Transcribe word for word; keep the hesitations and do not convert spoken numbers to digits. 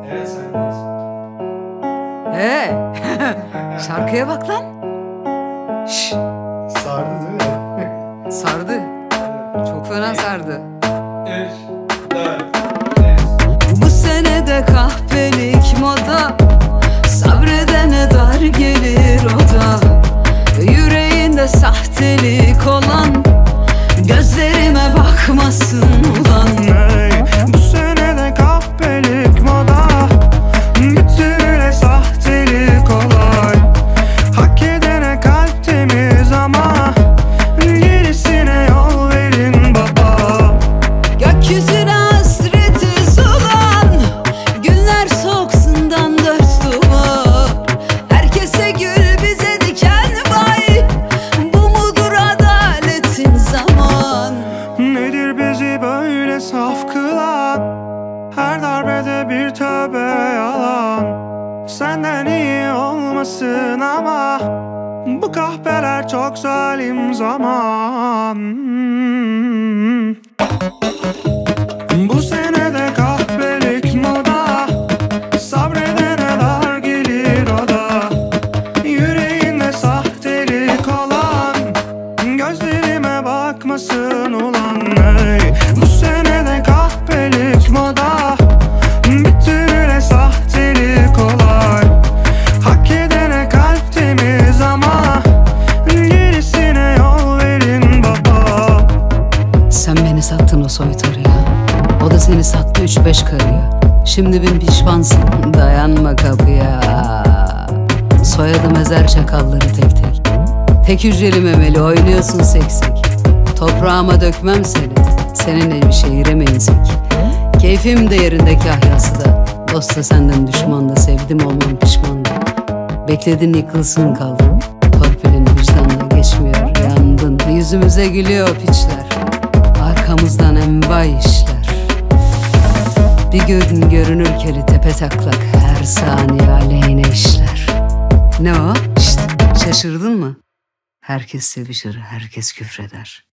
Evet, sendeyiz. Ee, şarkıya bak lan. Şş, Sardı değil mi? sardı. Çok fena sardı. Üç, dört, beş. Bu senede kahpelik moda, sabredene dar gelir o da. Yüreğinde sahtelik olan gözlerime bakmasın ulan. Hey, bu senede kahpelik moda, bütünüyle sahtelik kolay. Hak edene kalp temiz ama gerisine yol verin baba. Gökyüzüne hasretiz olan günler soksundan dört duvar. Herkese gül bize diken vay, bu mudur adaletin zaman? Nedir bizi böyle saf kılan? Her darbede bir tövbe yalan. Senden iyi olmasın ama bu kahpeler çok zalim zaman. Bu senede kahpelik moda, sabredene dar gelir o da. Yüreğinde sahtelik olan gözlerime bakmasın ulan. Hey, bu senede kahpelik moda, bütünüyle sahtelik kolay. Hak edene kalp temiz ama gerisine yol verin baba. Sen beni sattın o soytarıya, o da seni sattı üç beş karıya. Şimdi bin pişmansın, dayanma kapıya. Soyadım ezer çakalları tek tek. Tek hücreli memeli oynuyorsun seksek. Toprağıma dökmem seni, seninle bir şey yüremeyizek. Keyfim de yerinde kahyası da, dosta senden düşman da, sevdim olmam pişman da. Bekledin yıkılsın kaldın, torpilin vicdanla geçmiyor, yandın. Yüzümüze gülüyor piçler, arkamızdan envai işler. Bir gün görünür keli tepe taklak, her saniye aleyhine işler. Ne o? Şşt, şaşırdın mı? Herkes sevişir, herkes küfreder.